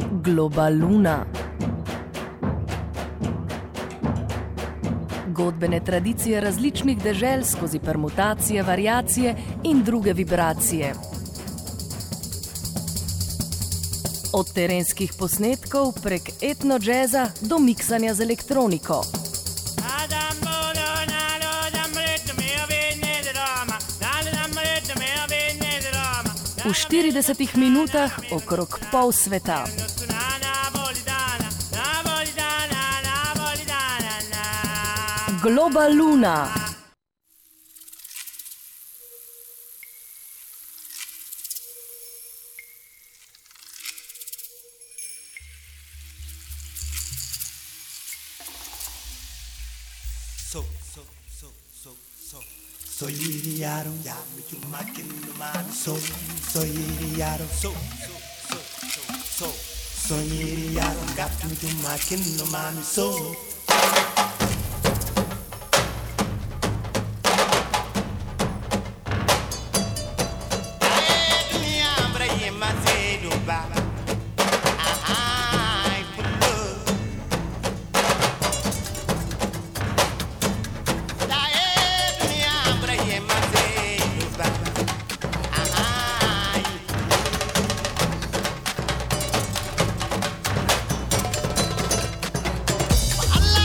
Globaluna. Godbene tradicije različnih dežel skozi permutacije, variacije in druge vibracije. Od terenskih posnetkov prek etno-džeza do miksanja z elektroniko. V 40 minutah okrog pol sveta. Globaluna. So yiriaro ya mi tu makin man so yiriaro so yiriaro got mi tu makin man so Allah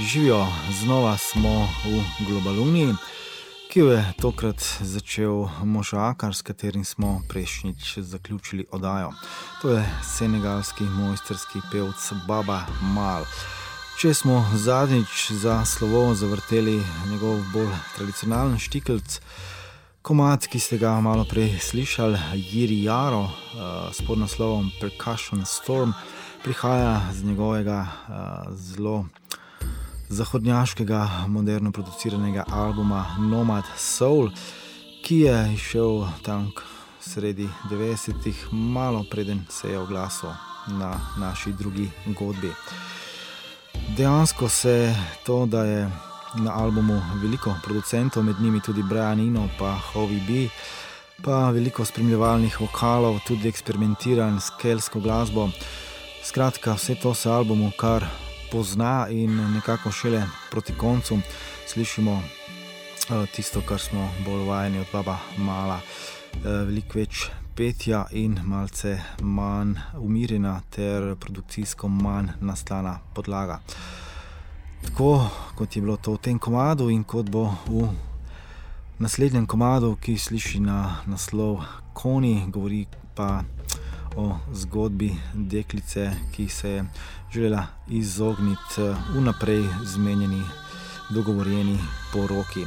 Živijo, znova smo v Globaluni, ki jo je tokrat začel možakar, s katerim smo prejšnjič zaključili oddajo. To je senegalski mojsterski pevc Baba Mal. Če smo zadnjič za slovo zavrteli njegov bolj tradicionalen štikelc, komad, ki ste ga malo prej slišali, Yiri Yaro, s podnaslovom Percussion Storm, prihaja z njegovega zelo zahodnjaškega, moderno produciranega albuma Nomad Soul, ki je išel tam sredi 90-ih, malo preden se je oglasil na naši drugi godbi. Dejansko se to, da je na albumu veliko producentov, med njimi tudi Brian Eno pa Howie B, pa veliko spremljevalnih vokalov, tudi eksperimentiran s keltsko glasbo. Skratka, vse to se albumu kar pozna in nekako šele proti koncu slišimo tisto, kar smo bolj vajeni od Baba Mala. Veliko več petja in malce manj umirjena ter produkcijsko manj naslana podlaga. Tako kot je bilo to v tem komadu in kot bo v naslednjem komadu, ki sliši na naslov Koni, govori pa o zgodbi deklice, ki se je želela izogniti vnaprej zmenjeni, dogovorjeni poroki.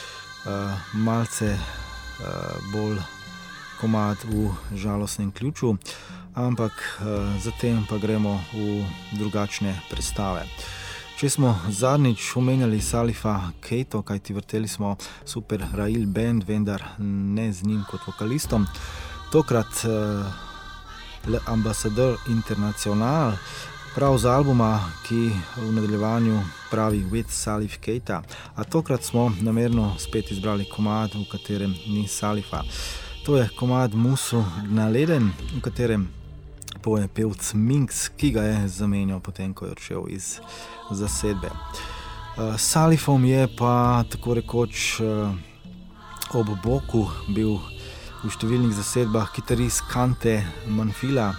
Malce bolj komad v žalostnem ključu, ampak zatem pa gremo v drugačne predstave. Če smo zadnjič omenjali Salifa Keito, kajti vrteli smo Super Rail Band, vendar ne z njim kot vokalistom, tokrat L'Ambassadeur International, prav z albuma, ki v nadaljevanju pravi With Salif Keita, a tokrat smo namerno spet izbrali komad, v katerem ni Salifa. To je komad Musu Gnaleden, v katerem poje pevc Minx, ki ga je zamenjal potem, ko je odšel iz zasedbe. Salifom je pa tako rekoč ob boku bil v številnih zasedbah kitarist Kante Manfila.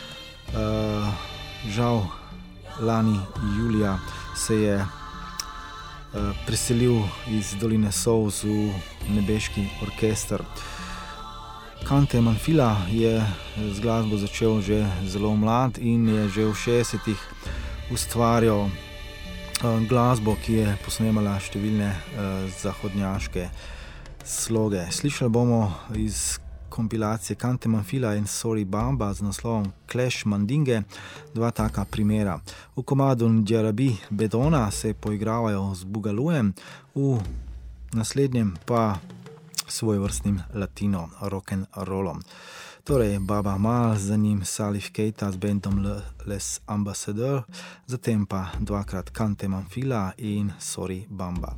Žal lani julija se je preselil iz Doline solz v nebeški orkester. Kante Manfila je z glasbo začel že zelo mlad in je že v 60-ih ustvarjal glasbo, ki je posnemala številne zahodnjaške sloge. Slišali bomo iz kompilacije Kante Manfila in Sorry Bamba z naslovom Clash Mandinge dva taka primera. V komadu Ndjarabi Bedona se poigravajo z bugalujem, v naslednjem pa svojvrstnim latino rock'n'rollom. Torej Baba Mal, za njim Salif Keita z bandom Les Ambassadeurs, zatem pa dvakrat Kante Manfila in Sorry Bamba.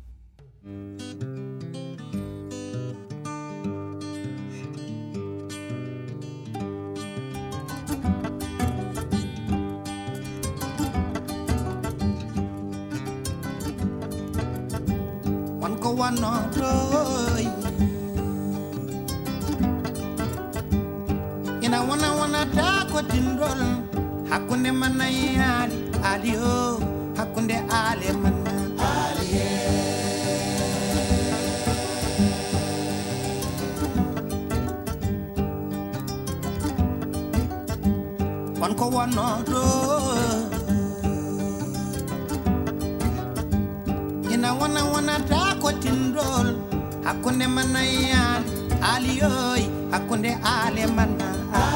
Ina wana tako tindol hakunde manayali alio hakunde ale mana aliye wanko wanodo ina wana tako tindol hakunde manayali alio hakunde ale mana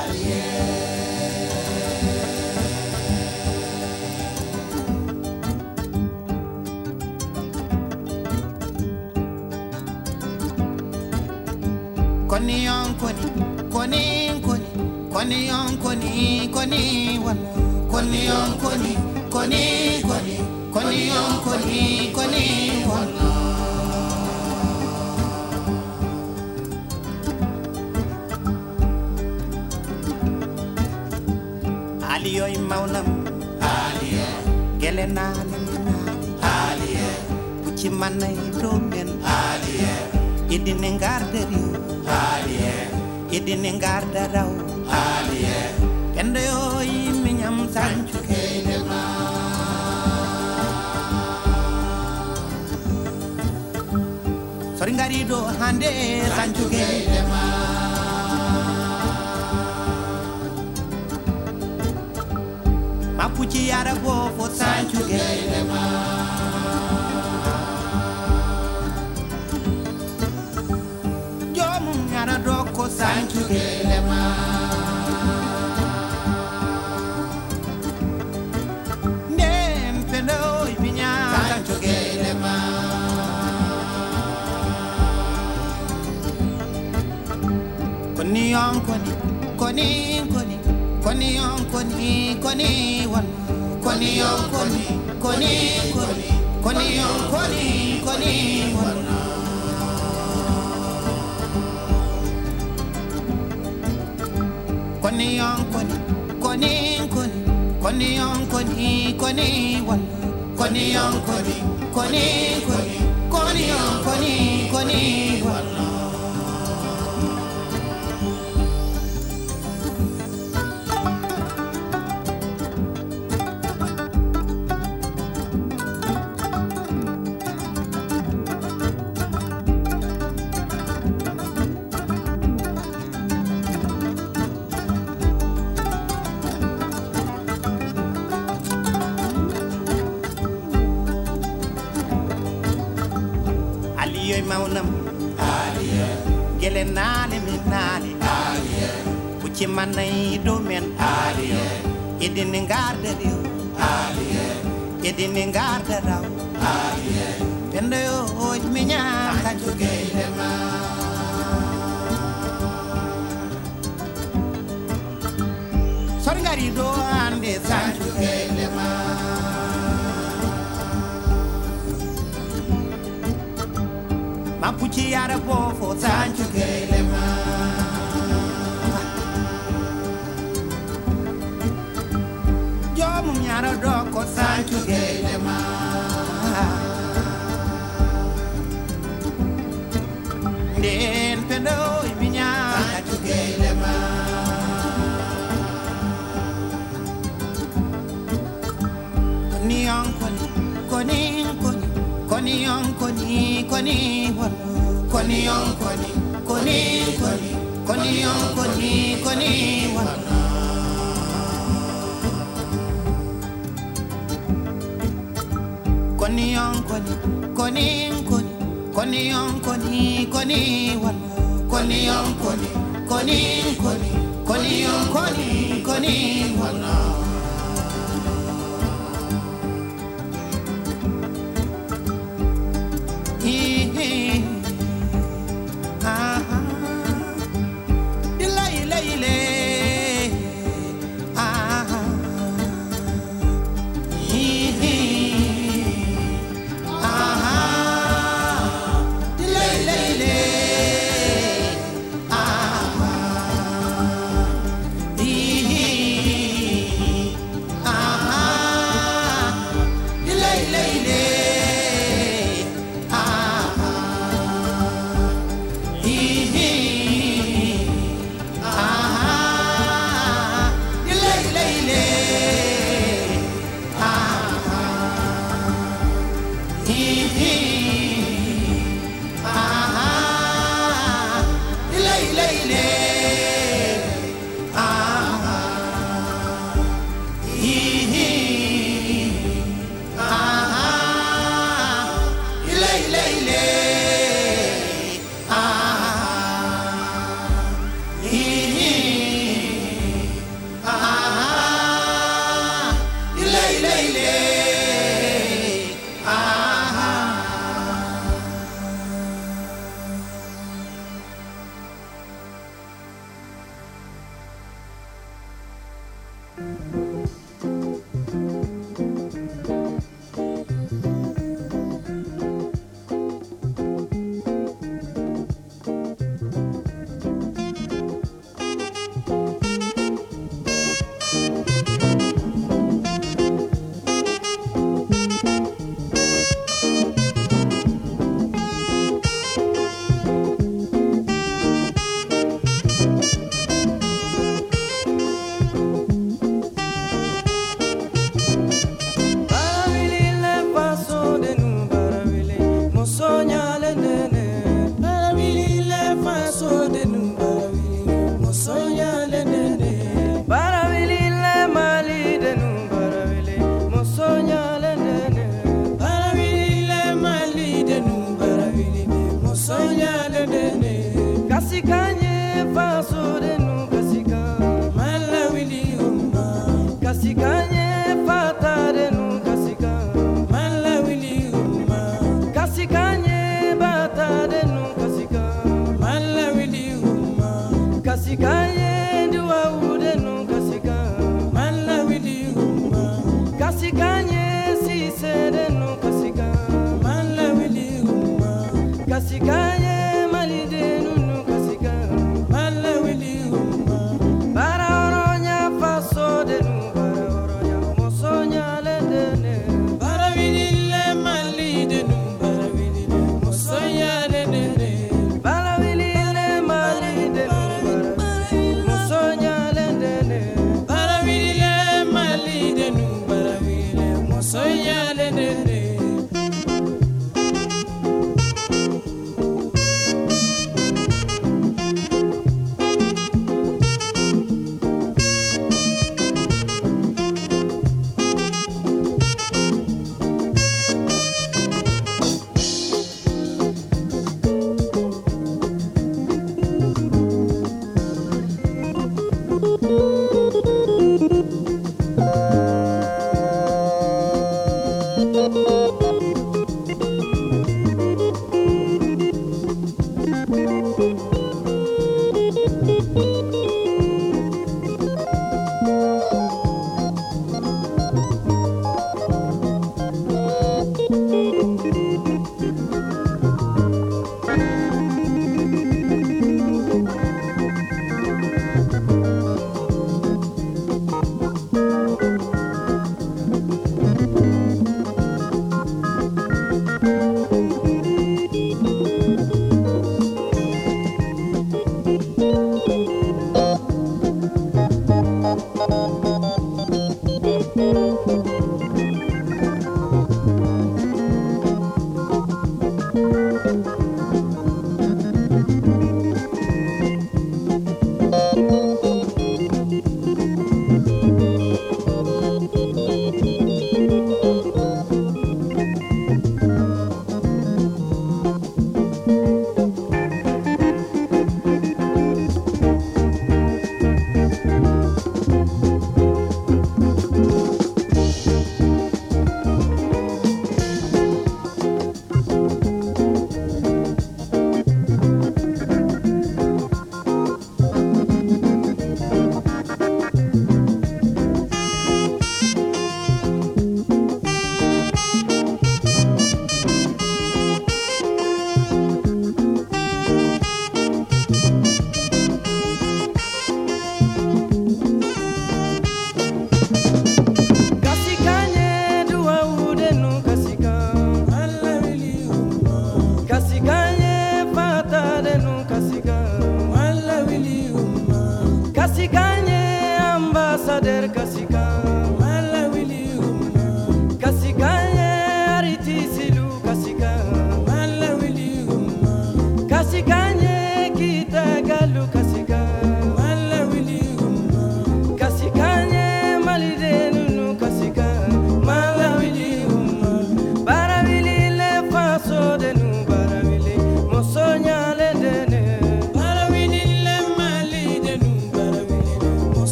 Aliyo imaunam aliye gelena aliye kuchi manay domen aliye idine ngarderi aliye idine ngardaraw aliye kende yo yiminyam sanchu kedema garido hande sanjuge lema mapuchi yara bo fo sanjuge lema jomum yara doko sanjuge lema nem pendo ibinya sanjuge lema koni on koni koni koni koni on koni koni wan koni on koni koni koni koni on koni koni wan koni on koni koni koni koni on koni koni wan koni on koni koni koni koni on koni koni wan maunam aliye gelenale minali aliye kuchi manai domen aliye edin ngarde dio aliye edin ngarde raw aliye pendo yo minya kanjuge lema sorgari do ande sanjuge lema mapuchi yara bo fo sanjuge lema jomum yara doko sanjuge lema den pendo ibinya sanjuge lema koni on koni koni koni koni on koni koni wan koni on koni koni koni koni on koni koni wan koni on koni koni koni koni on koni koni wan koni on koni koni koni koni on koni koni wan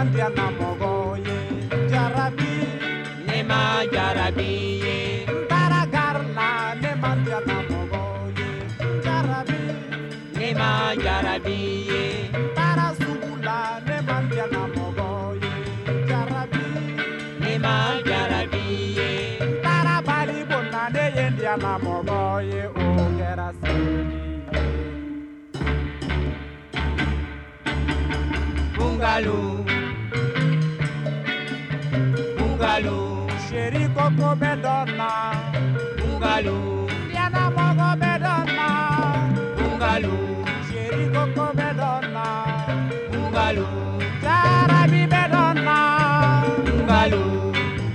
mandiana mogoye jarabi nema jarabi taragarla ne mandiana mogoye jarabi nema jarabi tarasugula ne mandiana mogoye jarabi nema jarabi tarabali bonna ne yendiana mogoye o gerasi Bungaloo, bungaloo, Sheri Coco Medonna, bungaloo, Diana Mogo Medonna, bungaloo, Sheri Coco Medonna, bungaloo, Jarabi Medonna, bungaloo.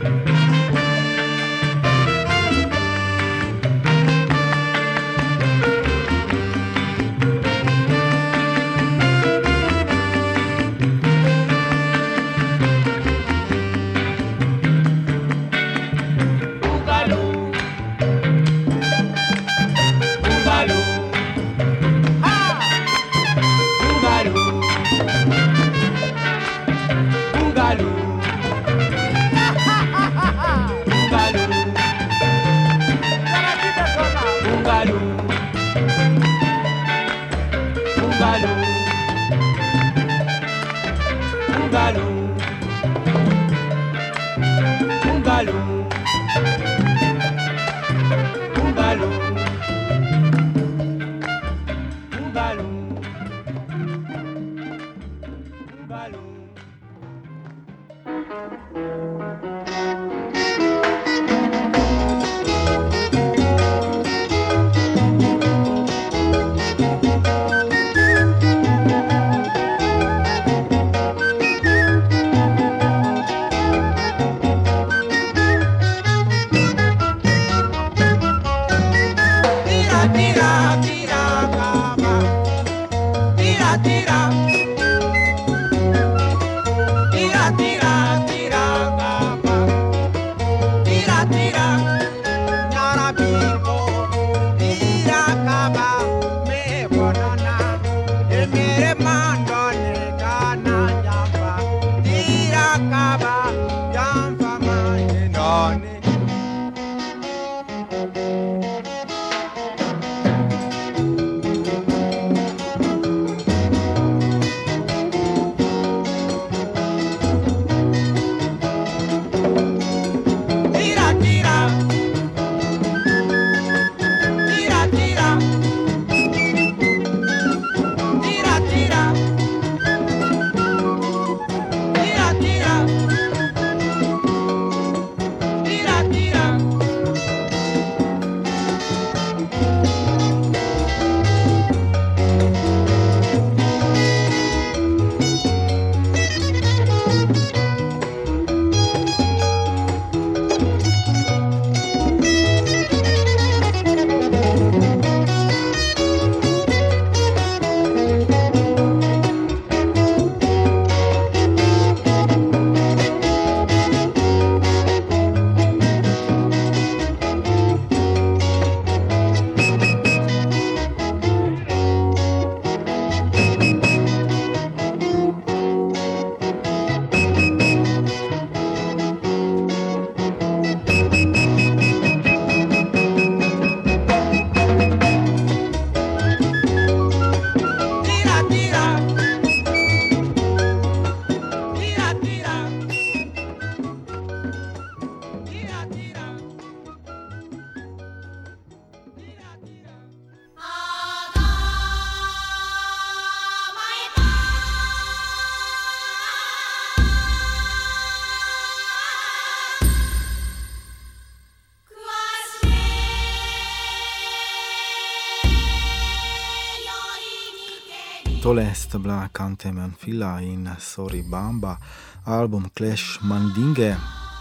Tole sta bila Kante Manfila in Sorry Bamba, album Clash Mandinge,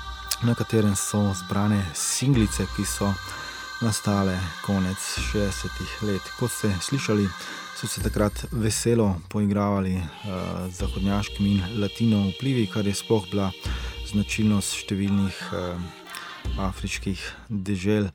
na katerem so zbrane singlice, ki so nastale konec 60-ih let. Kot ste slišali, so se takrat veselo poigravali z zahodnjaškimi in latino vplivi, kar je sploh bila značilnost številnih afriških dežel.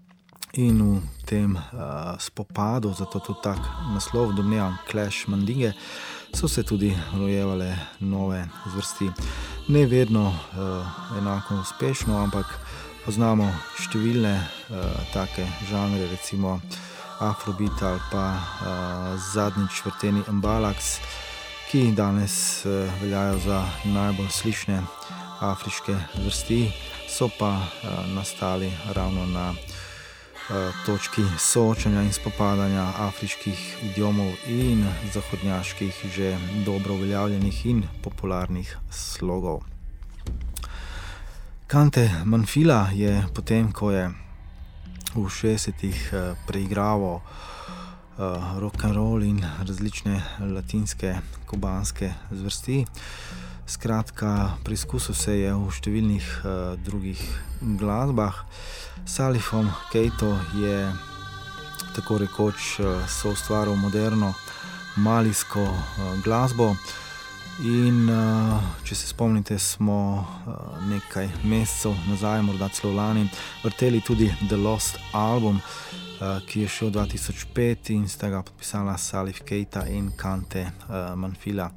In v tem spopadu, zato tudi tak naslov domnevam Clash Mandinge, so se tudi rojevale nove zvrsti. Ne vedno enako uspešno, ampak poznamo številne take žanre, recimo Afrobeat ali pa zadnjič vrteni Mbalax, ki danes veljajo za najbolj slišne afriške vrsti, so pa nastali ravno na točki soočanja in spopadanja afriških idiomov in zahodnjaških že dobro uveljavljenih in popularnih slogov. Kante Manfila je potem, ko je v 60-ih preigraval rock'n'roll in različne latinske, kubanske zvrsti, skratka, preizkusil se je v številnih drugih glasbah. Salifom Keito je tako rekoč soustvaril moderno malijsko glasbo in če se spomnite, smo nekaj mesecev nazaj, morda celo lani, vrteli tudi The Lost album, ki je šel 2005 in sta ga podpisala Salif Keita in Kante Manfila.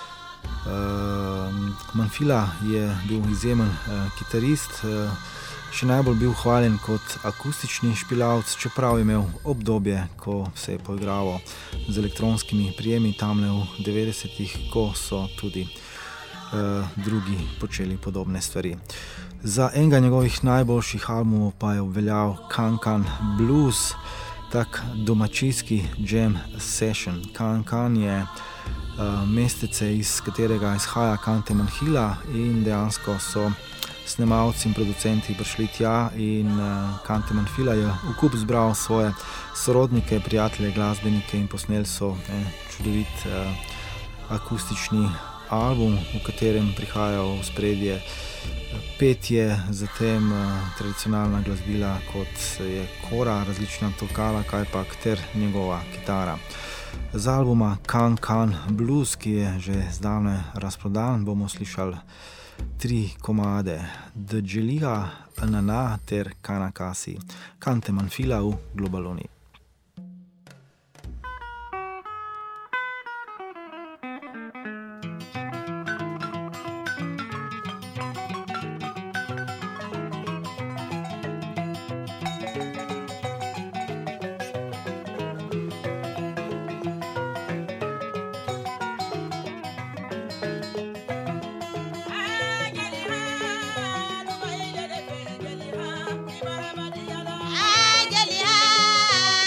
Manfila je bil izjemen kitarist, še najbolj bil hvaljen kot akustični špilavc, čeprav je imel obdobje, ko se je poigraval z elektronskimi prijemi tamle v 90-ih, ko so tudi drugi počeli podobne stvari. Za enega njegovih najboljših albumov pa je obveljal Kan-Kan Blues, tak domačijski jam session. Kan-Kan je mestece, iz katerega izhaja Kante Manfila, in dejansko so snemalci in producenti prišli tja in Kante Manfila je v kup zbral svoje sorodnike, prijatelje, glasbenike in posneli so čudovit akustični album, v katerem prihajajo v spredje petje, zatem tradicionalna glasbila, kot je kora, različna tolkala, kajpak ter njegova kitara. Z albuma Kan-Kan Blues, ki je že zdavnaj razprodan, bomo slišali 3 komade: Djelija, Anana ter Kanakasi. Kante Manfila v Globaluni. Jeliha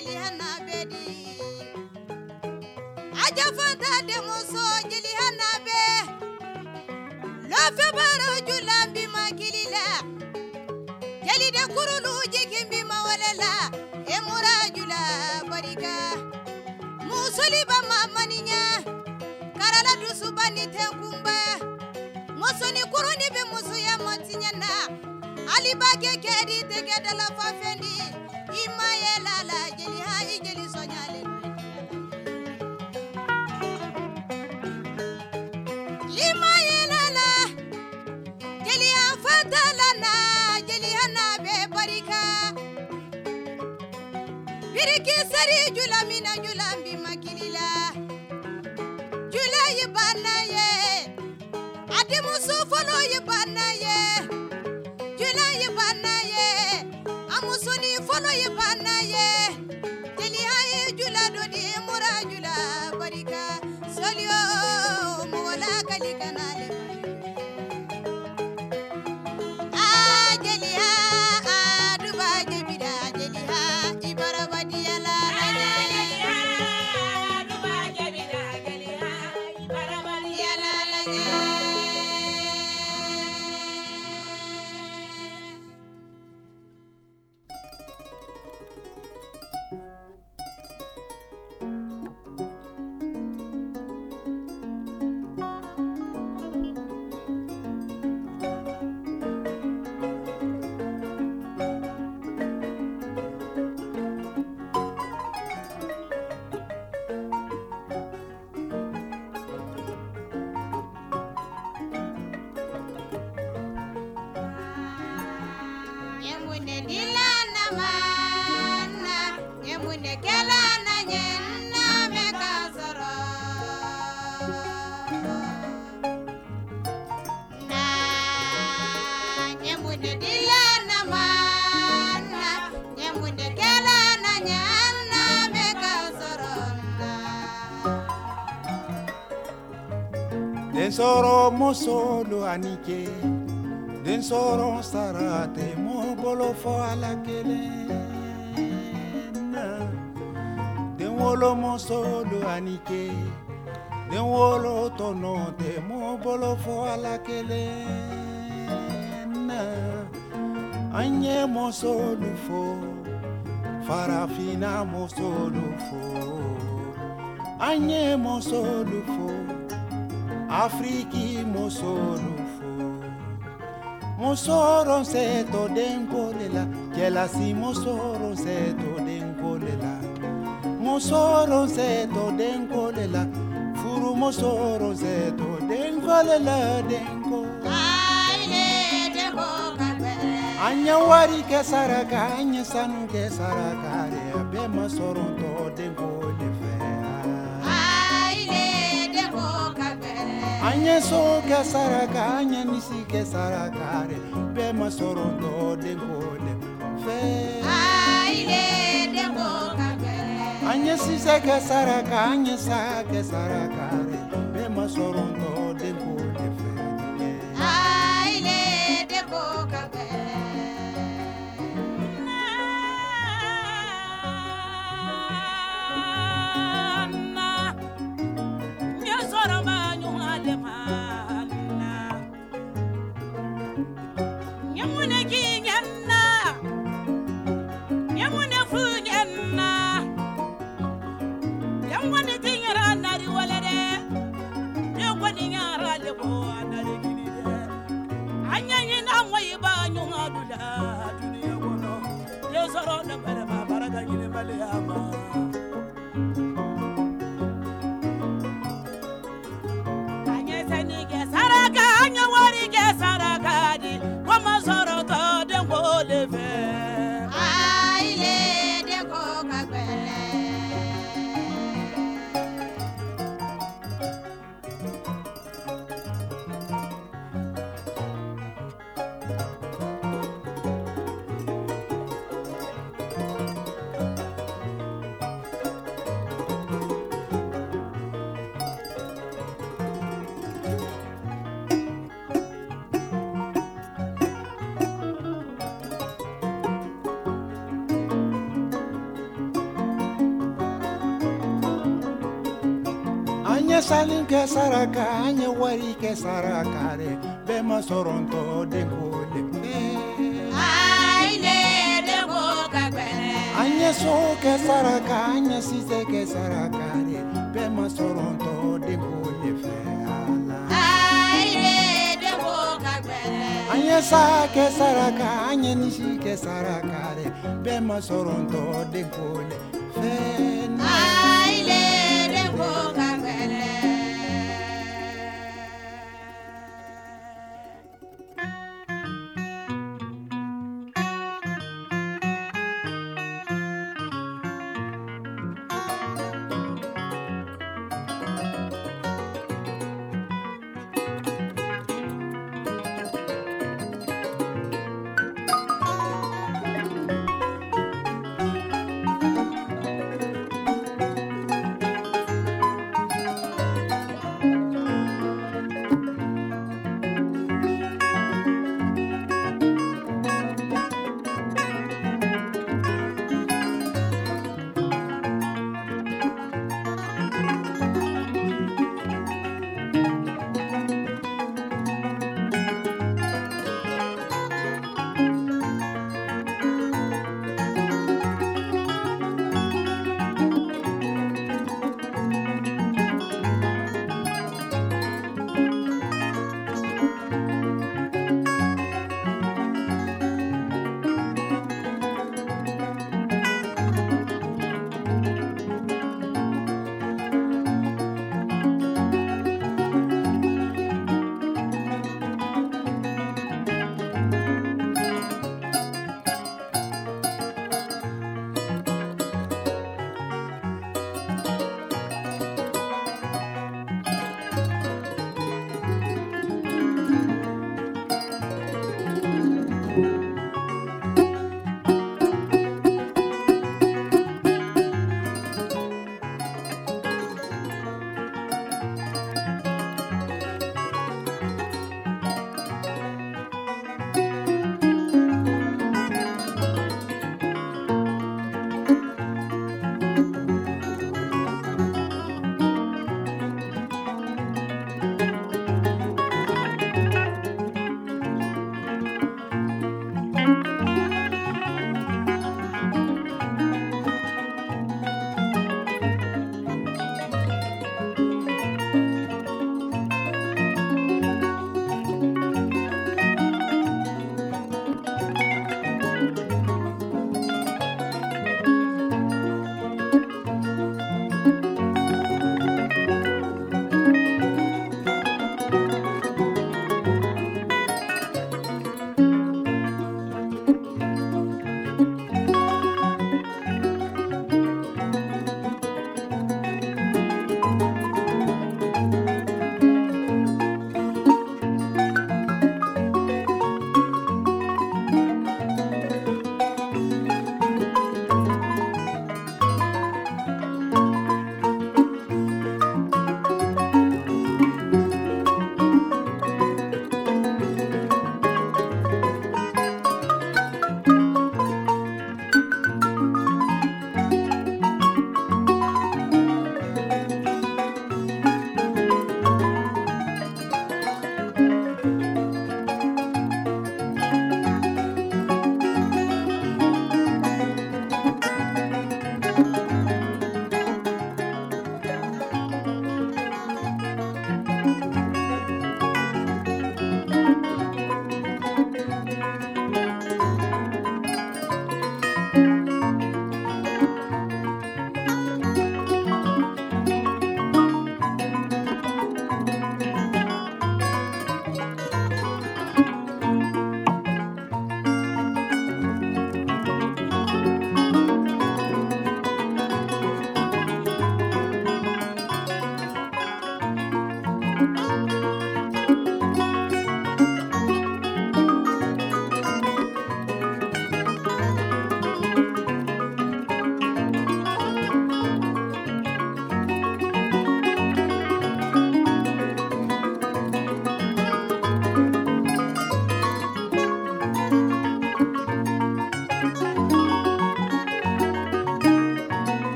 jeli hanabedi aja fanta de moso jeli hanabe lo fe baro julambi makilila jeli de kurulu jikimbi mawalela e murajula barika musuli ba mamaninya karala dusubani tenkumba mosoni kuruni be musu ya motinyana ali bage kedi tegeda la fafendi imayela la jeli ha jeli sonyale imayela la jeli afatala na jeli hanabe barika biriki sari julamina julambi makilila julay banaye adimu sufolo yibanaye julay banaye amusuni folo yibanaye jeli ay julado di murajula barika solio mola kalikanale jeli ha aduba jebida jeli ha ibarabadiala Den soro mosolo anike Den soro sarate mo bolo fo ala kelena Den wolo mosolo anike Den wolo tono te mo bolo fo ala kelena Anye mosolo fo Farafina mosolo fo Anye mosolo fo Afriki mosolufo Mosoro seto denkolela Jelasi mosoro seto denkolela Mosoro seto denkolela Furu mosoro seto denkolela denko aile denko kabe Anya wari ke saraka anya sanu ke saraka Be masoro to denkolefe Anya so ke saraka anya nisi ke saraka be masorondo dengole fe aile dengo kabe Anya si se ke saraka anya sa ke saraka be masorondo dengole fe aile dengo kabe Anye salin ke saraka, anye wari ke saraka re, be ma soronto de gole. Aile de boka kwele. Anye so ke saraka, anye sise ke saraka re, be ma soronto de gole fe ala. Aile de boka kwele. Anye sa ke saraka, anye nishi ke saraka re, be ma soronto de gole fe. Aile de boka kwele.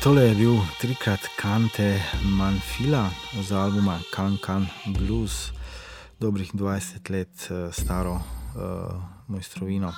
Tole je bil trikrat Cante Manfila z albuma Can Can Blues, dobrih 20 let staro mojstrovino.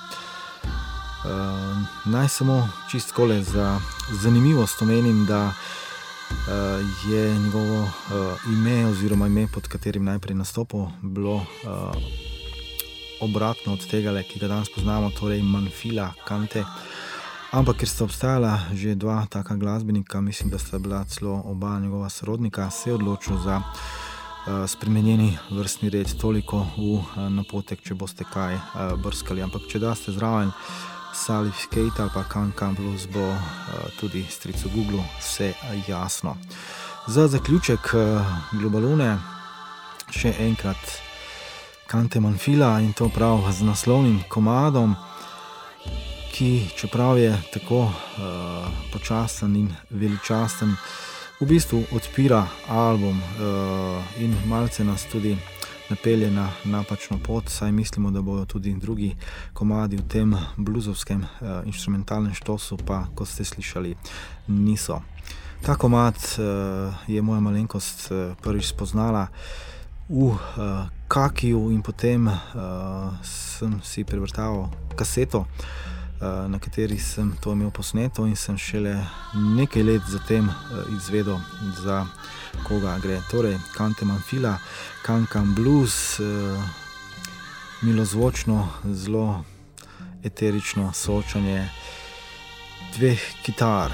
Naj samo čist kole za zanimivost omenim, da je njegovo ime oziroma ime, pod katerim najprej nastopil, bilo obratno od tega, ki ga danes poznamo, torej Manfila Cante. Ampak ker sta obstajala že dva taka glasbenika, mislim, da sta bila celo oba njegova sorodnika, se je odločil za spremenjeni vrstni red, toliko v napotek, če boste kaj brskali. Ampak če daste zraven Salif Keita ali pa Can Can Blues, bo tudi stricu Google vse jasno. Za zaključek Globalune še enkrat Cante Manfila, in to prav z naslovnim komadom, ki čeprav je tako počasten in veličasten, v bistvu odpira album in malce nas tudi napelje na napačno pot, saj mislimo, da bojo tudi drugi komadi v tem bluzovskem inštrumentalnem štosu, pa kot ste slišali, niso. Ta komad je moja malenkost prvič spoznala v Kakiju in potem sem si prevrtal kaseto, na kateri sem to imel posneto, in sem šele nekaj let zatem izvedel, za koga gre. Torej, Cante Manfila, Can Can Blues, milozvočno, zelo eterično soočanje dveh kitar.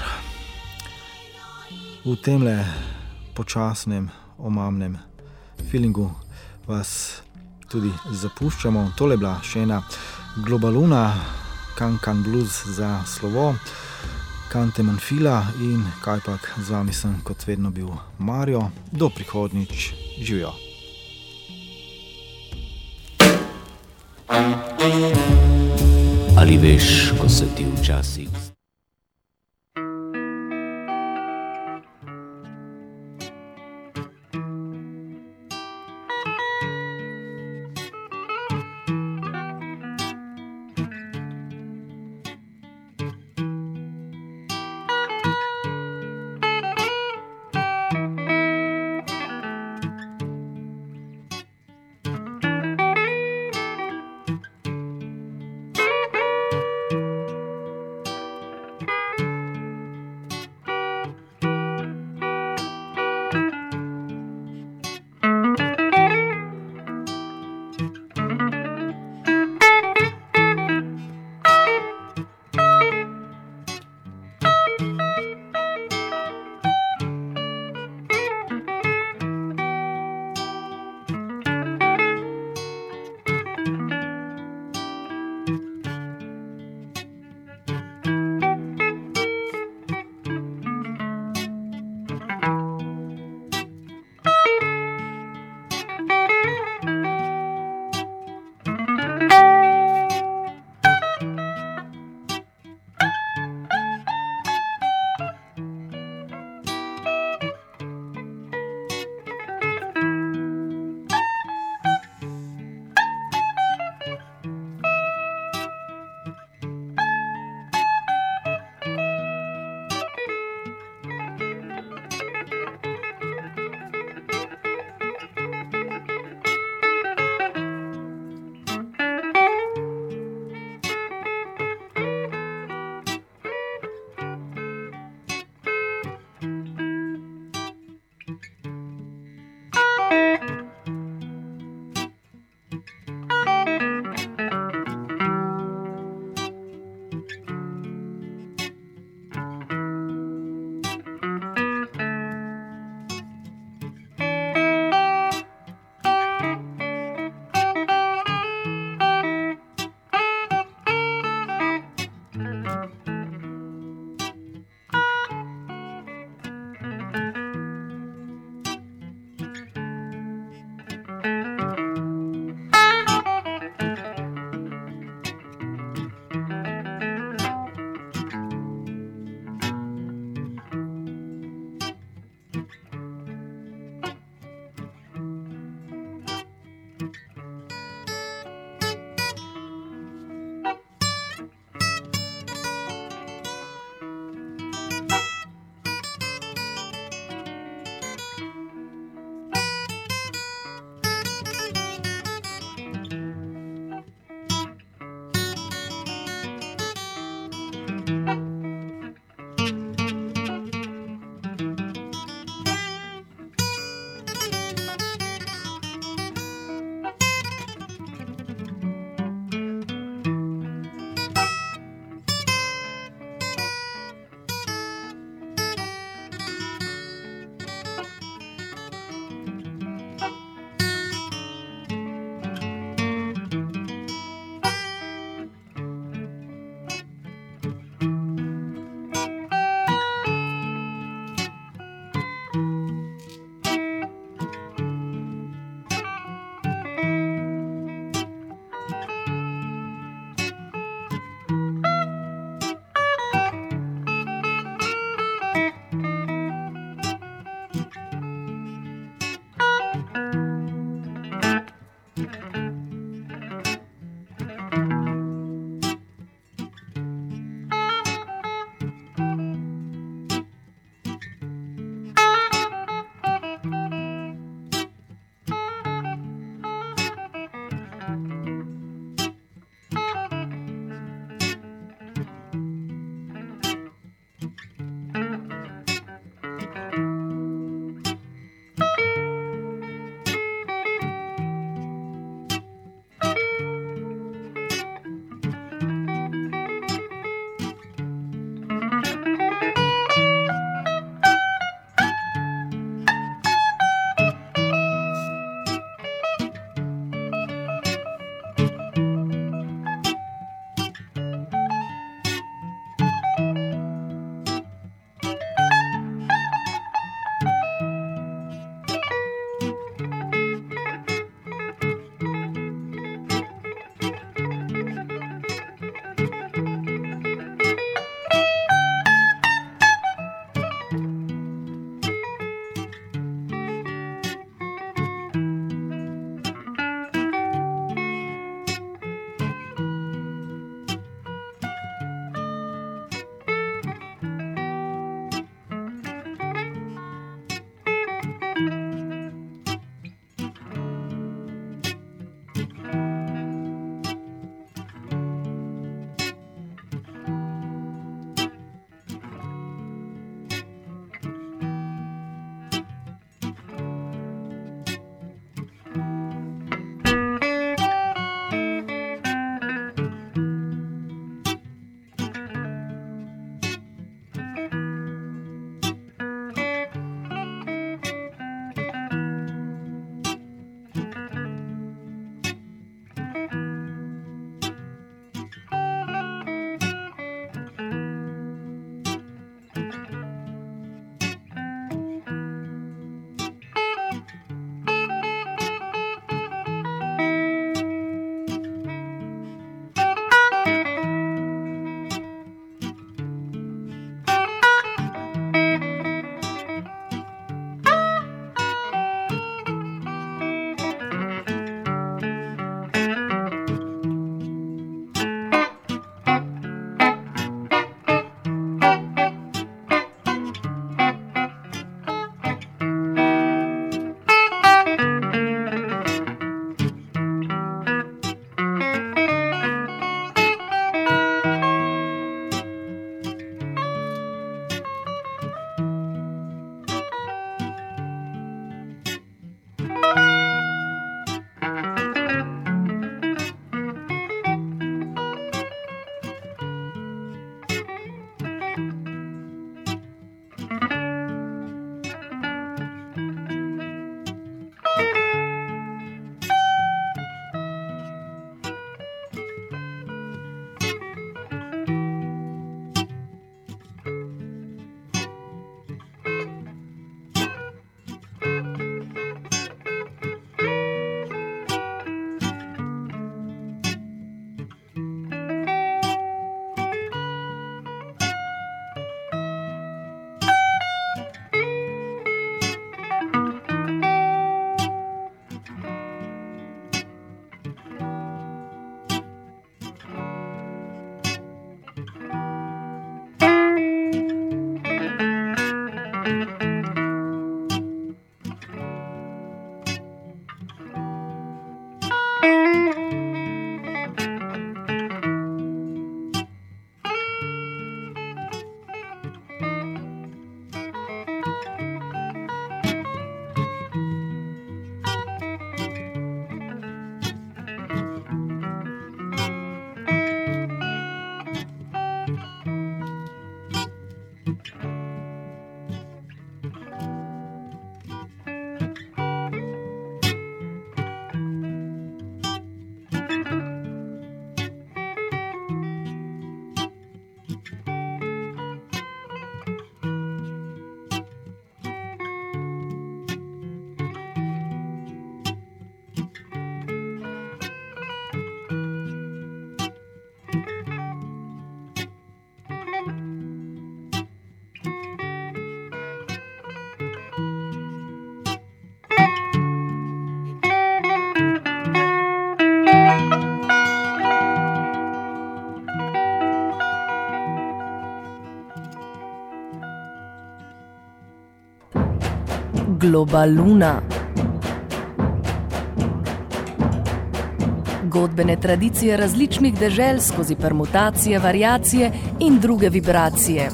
V temle počasnem, omamnem feelingu vas tudi zapuščamo. Tole je bila še ena Globaluna, Can Can Blues za slovo, Cante Manfila, in kajpak z vami sem kot vedno bil Mario. Do prihodnjič, živijo. Ali veš, ko se ti včasih Globaluna. Godbene tradicije različnih dežel skozi permutacije, variacije in druge vibracije.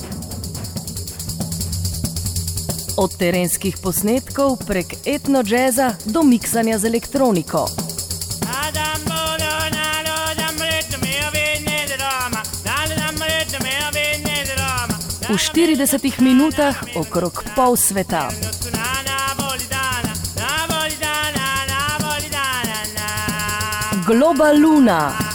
Od terenskih posnetkov prek etno džeza do miksanja z elektroniko. V 40 minutah okrog pol sveta. Globaluna.